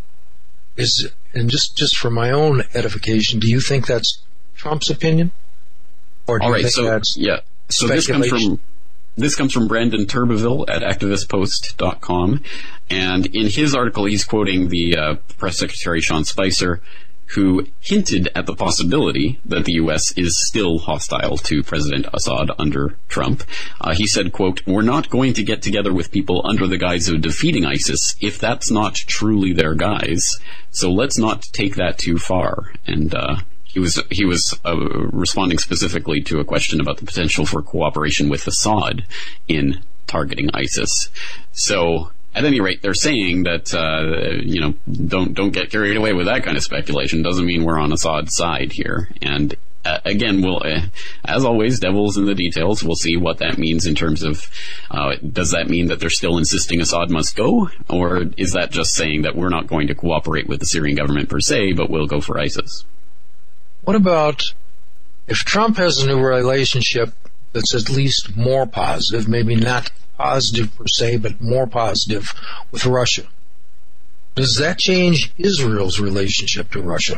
Is and just just for my own edification, do you think that's Trump's opinion? Or do All you right, think so that's yeah, so this comes from this comes from Brandon Turbeville at activist post dot com, and in his article, he's quoting the uh, press secretary Sean Spicer, who hinted at the possibility that the U S is still hostile to President Assad under Trump. Uh, he said, quote, "We're not going to get together with people under the guise of defeating ISIS if that's not truly their guise. So let's not take that too far." And uh, he was he was uh, responding specifically to a question about the potential for cooperation with Assad in targeting ISIS. So, at any rate, they're saying that, uh, you know, don't don't get carried away with that kind of speculation. Doesn't mean we're on Assad's side here. And uh, again, we'll, uh, as always, devil's in the details. We'll see what that means in terms of, uh, does that mean that they're still insisting Assad must go? Or is that just saying that we're not going to cooperate with the Syrian government per se, but we'll go for ISIS? What about if Trump has a new relationship that's at least more positive, maybe not positive per se, but more positive with Russia? Does that change Israel's relationship to Russia?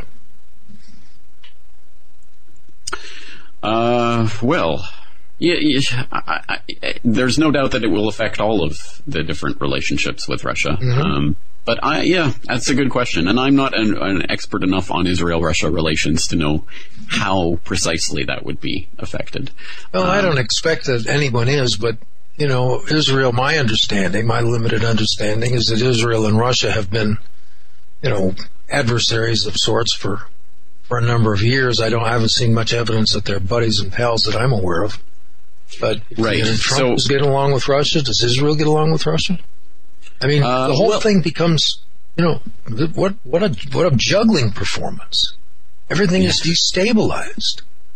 Uh, well, yeah, yeah I, I, there's no doubt that it will affect all of the different relationships with Russia. Mm-hmm. Um, but I, yeah, that's a good question, and I'm not an, an expert enough on Israel-Russia relations to know how precisely that would be affected. Well, um, I don't expect that anyone is, but you know, Israel, my understanding, my limited understanding, is that Israel and Russia have been, you know, adversaries of sorts for for a number of years. I don't, I haven't seen much evidence that they're buddies and pals that I'm aware of. But right. Trump so, is getting along with Russia. Does Israel get along with Russia? I mean, uh, the whole well, thing becomes, you know, what what a what a juggling performance. Everything yeah. is destabilized.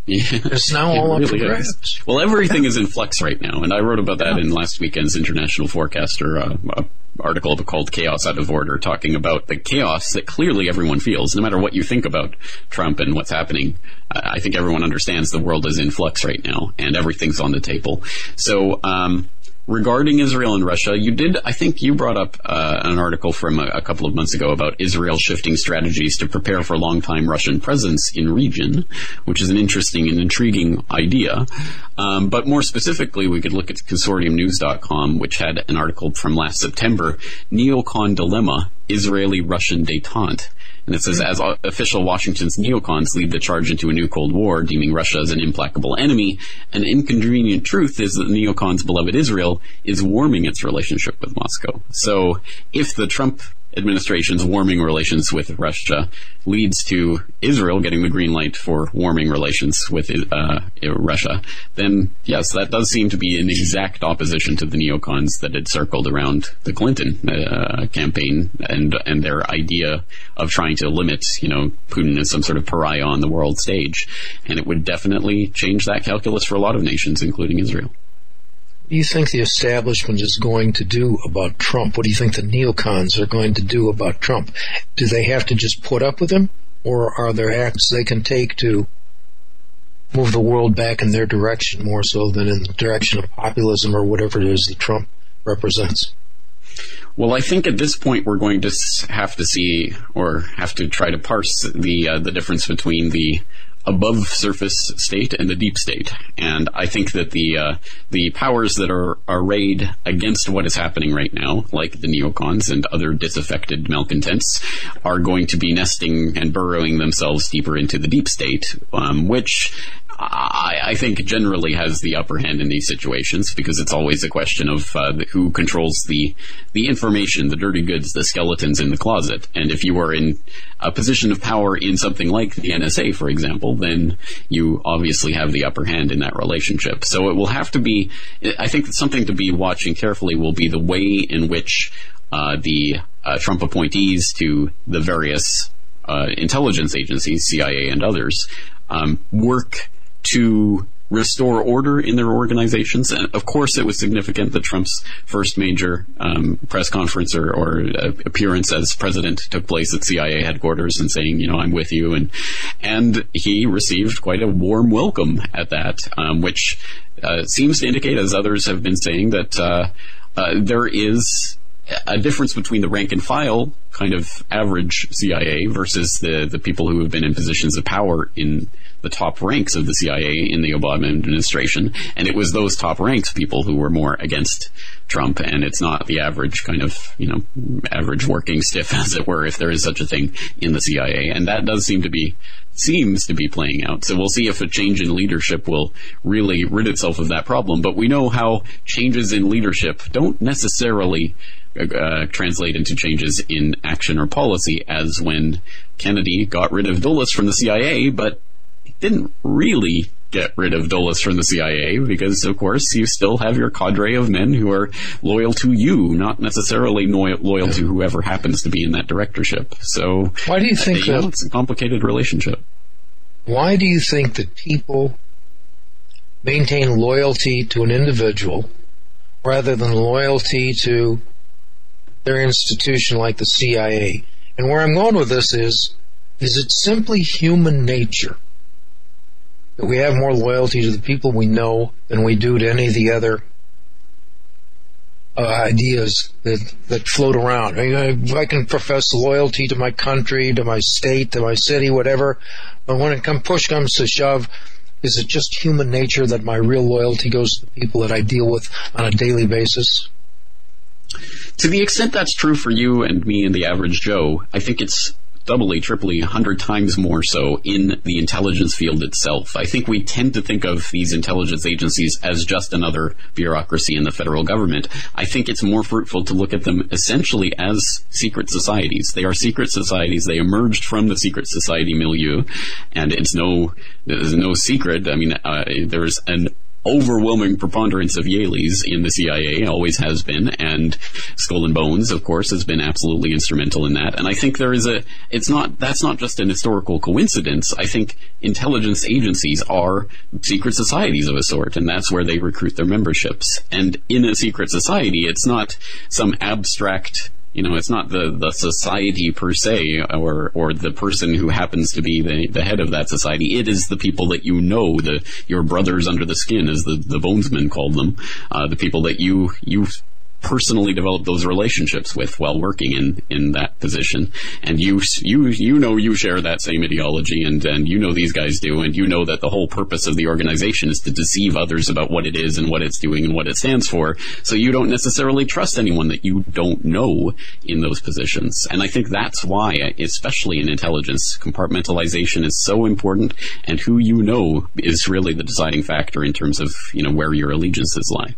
Yeah. It's now all It up for really grabs. is. Well, everything is in flux right now, and I wrote about that in last weekend's International Forecaster uh, uh, article called Chaos Out of Order, talking about the chaos that clearly everyone feels, no matter what you think about Trump and what's happening. I think everyone understands the world is in flux right now, and everything's on the table. So, um, regarding Israel and Russia, you did, I think you brought up uh, an article from a, a couple of months ago about Israel shifting strategies to prepare for long-time Russian presence in region, which is an interesting and intriguing idea. Um, but more specifically, we could look at consortium news dot com, which had an article from last September, Neocon Dilemma, Israeli-Russian détente. And it says, as official Washington's neocons lead the charge into a new Cold War, deeming Russia as an implacable enemy, an inconvenient truth is that the neocons' beloved Israel is warming its relationship with Moscow. So if the Trump administration's warming relations with Russia leads to Israel getting the green light for warming relations with uh, Russia, then yes, that does seem to be in exact opposition to the neocons that had circled around the Clinton uh, campaign and and their idea of trying to limit, you know, Putin as some sort of pariah on the world stage. And it would definitely change that calculus for a lot of nations, including Israel. What do you think the establishment is going to do about Trump? What do you think the neocons are going to do about Trump? Do they have to just put up with him, or are there acts they can take to move the world back in their direction more so than in the direction of populism or whatever it is that Trump represents? Well, I think at this point we're going to have to see, or have to try to parse the uh, the difference between the above surface state and the deep state. And I think that the uh, the powers that are arrayed against what is happening right now, like the neocons and other disaffected malcontents, are going to be nesting and burrowing themselves deeper into the deep state, um, which I, I think generally has the upper hand in these situations, because it's always a question of uh, who controls the the information, the dirty goods, the skeletons in the closet. And if you are in a position of power in something like the N S A, for example, then you obviously have the upper hand in that relationship. So it will have to be, I think that something to be watching carefully will be the way in which uh, the uh, Trump appointees to the various uh, intelligence agencies, C I A and others, um, work to restore order in their organizations. And of course it was significant that Trump's first major um, press conference or, or uh, appearance as president took place at C I A headquarters and saying, you know, I'm with you. And and he received quite a warm welcome at that, um, which uh, seems to indicate, as others have been saying, that uh, uh, there is a difference between the rank and file kind of average C I A versus the, the people who have been in positions of power in the top ranks of the C I A in the Obama administration. And it was those top ranks people who were more against Trump, and it's not the average kind of, you know, average working stiff, as it were, if there is such a thing in the C I A. And that does seem to be, seems to be playing out. So we'll see if a change in leadership will really rid itself of that problem. But we know how changes in leadership don't necessarily Uh, translate into changes in action or policy, as when Kennedy got rid of Dulles from the C I A, but didn't really get rid of Dulles from the C I A, because, of course, you still have your cadre of men who are loyal to you, not necessarily no- loyal to whoever happens to be in that directorship. So, why do you think you know, that, it's a complicated relationship. Why do you think that people maintain loyalty to an individual rather than loyalty to their institution like the C I A? And where I'm going with this is, is it simply human nature that we have more loyalty to the people we know than we do to any of the other uh, ideas that, that float around? I mean, I can profess loyalty to my country, to my state, to my city, whatever, but when it come, push comes to shove, is it just human nature that my real loyalty goes to the people that I deal with on a daily basis? To the extent that's true for you and me and the average Joe, I think it's doubly, triply, a hundred times more so in the intelligence field itself. I think we tend to think of these intelligence agencies as just another bureaucracy in the federal government. I think it's more fruitful to look at them essentially as secret societies. They are secret societies. They emerged from the secret society milieu, and it's no, there's no secret. I mean, uh, there's an overwhelming preponderance of Yaleys in the C I A, always has been, and Skull and Bones, of course, has been absolutely instrumental in that. And I think there is a, it's not, that's not just an historical coincidence. I think intelligence agencies are secret societies of a sort, and that's where they recruit their memberships. And in a secret society, it's not some abstract, you know, it's not the, the society per se, or or the person who happens to be the, the head of that society. It is the people that you know, the your brothers under the skin, as the, the Bonesmen called them, uh, the people that you you personally develop those relationships with while working in, in that position. And you you you know you share that same ideology, and, and you know these guys do, and you know that the whole purpose of the organization is to deceive others about what it is and what it's doing and what it stands for. So you don't necessarily trust anyone that you don't know in those positions. And I think that's why, especially in intelligence, compartmentalization is so important, and who you know is really the deciding factor in terms of, you know, where your allegiances lie.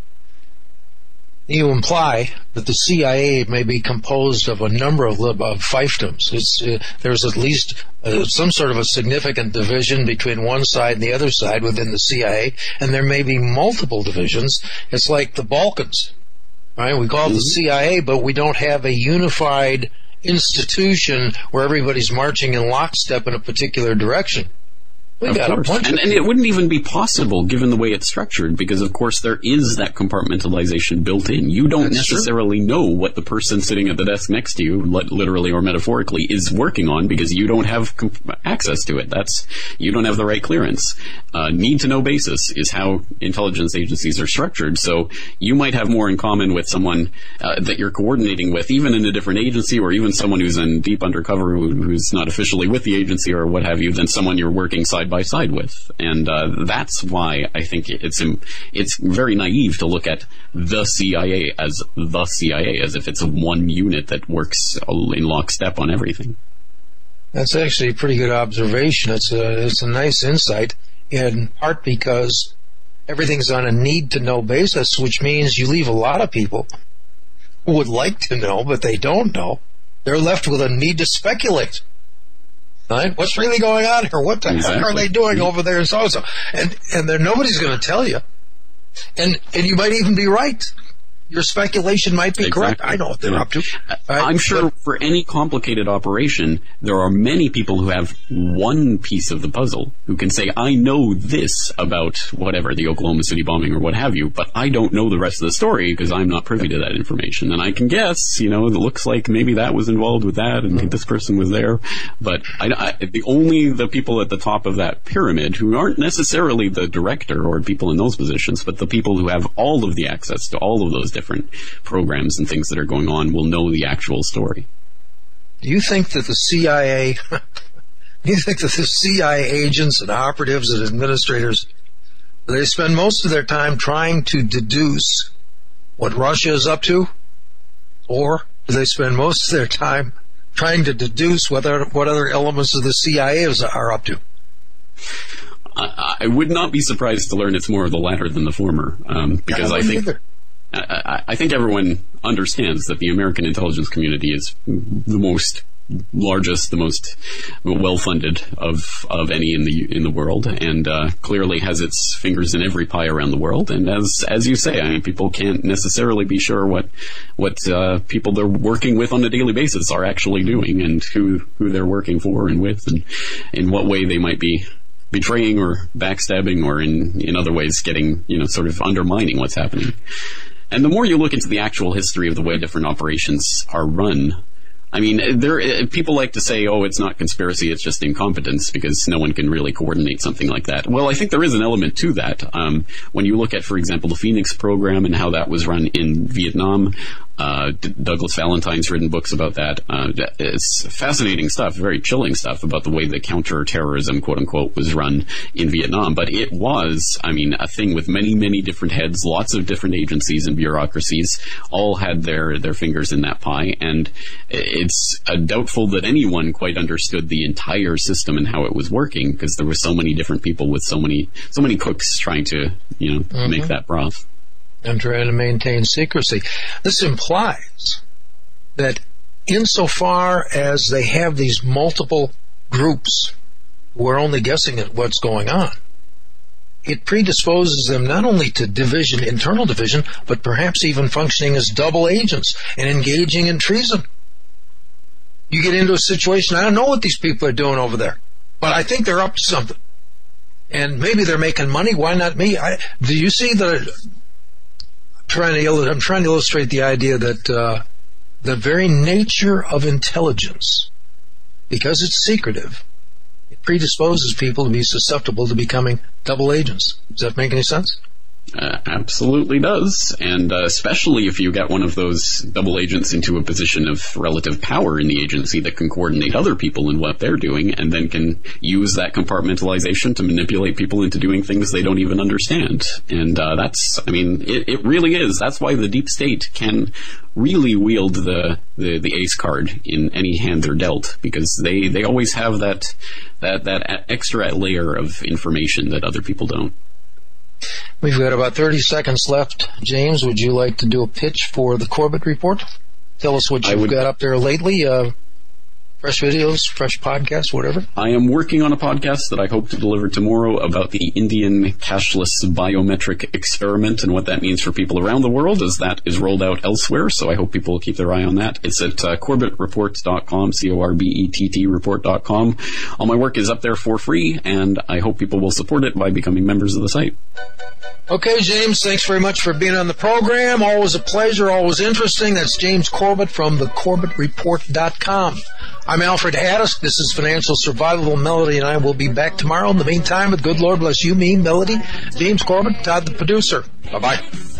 You imply that the C I A may be composed of a number of, of fiefdoms. It's, uh, there's at least uh, some sort of a significant division between one side and the other side within the C I A, and there may be multiple divisions. It's like the Balkans, right? We call it the C I A, but we don't have a unified institution where everybody's marching in lockstep in a particular direction. We of got course. a bunch and, of and it wouldn't even be possible given the way it's structured, because of course there is that compartmentalization built in. You don't That's necessarily true. know what the person sitting at the desk next to you, literally or metaphorically, is working on, because you don't have comp- access to it. That's, you don't have the right clearance. Uh, need to know basis is how intelligence agencies are structured. So you might have more in common with someone uh, that you're coordinating with, even in a different agency, or even someone who's in deep undercover who, who's not officially with the agency or what have you, than someone you're working side by side with. And uh, that's why I think it's it's very naive to look at the C I A as the C I A, as if it's one unit that works in lockstep on everything. That's actually a pretty good observation. It's a, it's a nice insight, in part because everything's on a need-to-know basis, which means you leave a lot of people who would like to know, but they don't know. They're left with a need to speculate. Right? What's really going on here? What the exactly. heck are they doing yeah. over there and so and so? And and there nobody's going to tell you. And and you might even be right. Your speculation might be exactly. correct. I know what they're yeah. up to. Right? I'm sure but, for any complicated operation, there are many people who have one piece of the puzzle who can say, I know this about whatever, the Oklahoma City bombing or what have you, but I don't know the rest of the story because I'm not privy to that information. And I can guess, you know, it looks like maybe that was involved with that and mm-hmm. this person was there. But I, I, the only the people at the top of that pyramid, who aren't necessarily the director or people in those positions, but the people who have all of the access to all of those different programs and things that are going on, will know the actual story. Do you think that the C I A, do you think that the C I A agents and operatives and administrators, they spend most of their time trying to deduce what Russia is up to? Or do they spend most of their time trying to deduce whether what other elements of the C I A are up to? I, I would not be surprised to learn it's more of the latter than the former, um, because I, I think either. I, I think everyone understands that the American intelligence community is the most largest, the most well-funded of of any in the in the world, and uh, clearly has its fingers in every pie around the world. And as as you say, I mean, people can't necessarily be sure what what uh, people they're working with on a daily basis are actually doing, and who who they're working for and with, and in what way they might be betraying or backstabbing, or in in other ways getting, you know, sort of undermining what's happening. And the more you look into the actual history of the way different operations are run, I mean, there people like to say, oh, it's not conspiracy, it's just incompetence, because no one can really coordinate something like that. Well, I think there is an element to that. Um, when you look at, for example, the Phoenix program and how that was run in Vietnam, uh, D- Douglas Valentine's written books about that. Uh, it's fascinating stuff, very chilling stuff about the way the counterterrorism, quote unquote, was run in Vietnam. But it was, I mean, a thing with many, many different heads, lots of different agencies and bureaucracies, all had their, their fingers in that pie. And it's uh, doubtful that anyone quite understood the entire system and how it was working, because there were so many different people with so many, so many cooks trying to, you know, mm-hmm. make that broth. And trying to maintain secrecy. This implies that insofar as they have these multiple groups who are only guessing at what's going on, it predisposes them not only to division, internal division, but perhaps even functioning as double agents and engaging in treason. You get into a situation, I don't know what these people are doing over there, but I think they're up to something. And maybe they're making money. Why not me? I, do you see the? I'm trying to I'm trying to illustrate the idea that uh, the very nature of intelligence, because it's secretive, it predisposes people to be susceptible to becoming double agents. Does that make any sense? Uh, absolutely does, and uh, especially if you get one of those double agents into a position of relative power in the agency that can coordinate other people in what they're doing, and then can use that compartmentalization to manipulate people into doing things they don't even understand. And uh, that's, I mean, it, it really is. That's why the deep state can really wield the, the, the ace card in any hand they're dealt, because they, they always have that, that, that extra layer of information that other people don't. We've got about thirty seconds left. James, would you like to do a pitch for the Corbett Report? Tell us what you've got up there lately. Uh, fresh videos, fresh podcasts, whatever. I am working on a podcast that I hope to deliver tomorrow about the Indian cashless biometric experiment and what that means for people around the world as that is rolled out elsewhere. So I hope people will keep their eye on that. It's at uh, corbett report dot com, C O R B E T T report dot com. All my work is up there for free, and I hope people will support it by becoming members of the site. Okay, James, thanks very much for being on the program. Always a pleasure, always interesting. That's James Corbett from the corbett report dot com. I'm Alfred Haddis. This is Financial Survival. Melody and I will be back tomorrow. In the meantime, with good Lord bless you, me, Melody, James Corbett, Todd the producer. Bye-bye.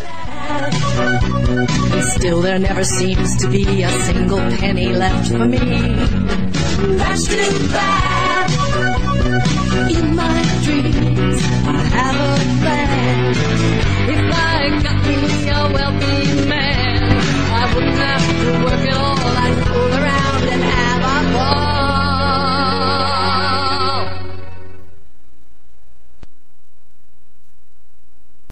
Still there never seems to be a single penny left for me. That's too bad. In my dreams, I have a